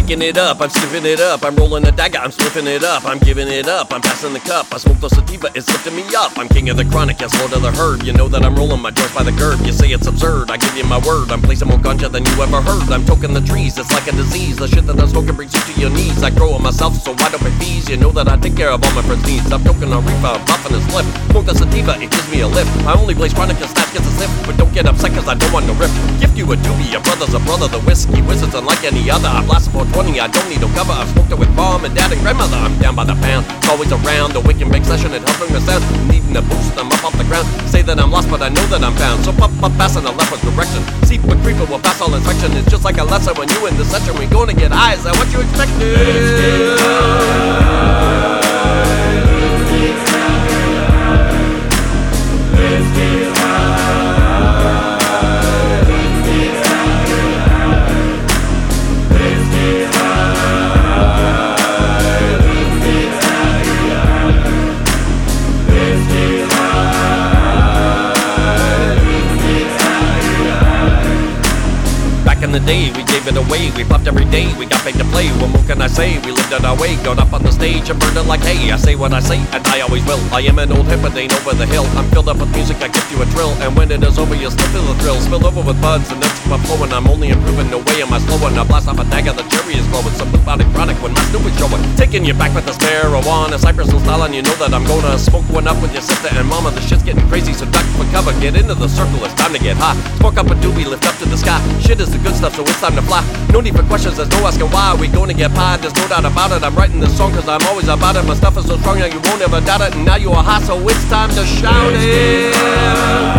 picking it up, I'm sniffing it up, I'm rolling a dagger, I'm sniffing it up, I'm giving it up, I'm passing the cup, I smoke the sativa, it's lifting me up. I'm king of the chronic, yes, lord of the herd. You know that I'm rolling my joints by the gird. You say it's absurd, I give you my word. I'm placing more ganja than you ever heard. I'm toking the trees, it's like a disease. The shit that I'm smoking brings you to your knees. I grow it myself, so why don't pay fees? You know that I take care of all my friends' needs. I'm toking a reefer, I'm puffing a slip. Smoke the sativa, it gives me a lift. I only blaze chronic and snatch gets a sip. But don't get upset cause I don't want no rip. Gift you a doobie, your brother's a brother. The whiskey wizard's unlike any other. I blast 420, I don't need no cover. I've smoked it with mom and dad and grandmother. I'm down by the pound, it's always around. The wicked big session, it helps bring the sound. Needing a boost, I'm up off the ground. Say that I'm lost, but I know that I'm found. So pop, pass in a leftward direction. See what creeper will pass all inspection. It's just like a lesson when you in the session. We gonna get high, is that what you expected? Back in the day, we gave it away. We popped every day, we got paid to play. What more can I say? We lived it our way, got up on the stage and burned it like hay. I say what I say, and I always will. I am an old hip, but ain't over the hill. I'm filled up with music, I give you a thrill. And when it is over, you'll still feel the thrill. Spill over with buds, and that's my flowing. I'm only improving, no way am I slowing. I blast off a dagger, the cherry is glowing. Some blue body chronic when my snoop is showing. Taking you back with this marijuana, Cypress Hill style, and you know that I'm gonna smoke one up with your sister and mama. The shit's getting crazy, so duck for cover. Get into the circle, it's time to get hot. Smoke up a doobie, lift up to the sky. Shit is the good stuff, so it's time to fly. No need for questions, there's no asking why. We gonna get pied, there's no doubt about it. I'm writing this song cause I'm always about it. My stuff is so strong that you won't ever doubt it. And now you are hot, so it's time to shout it.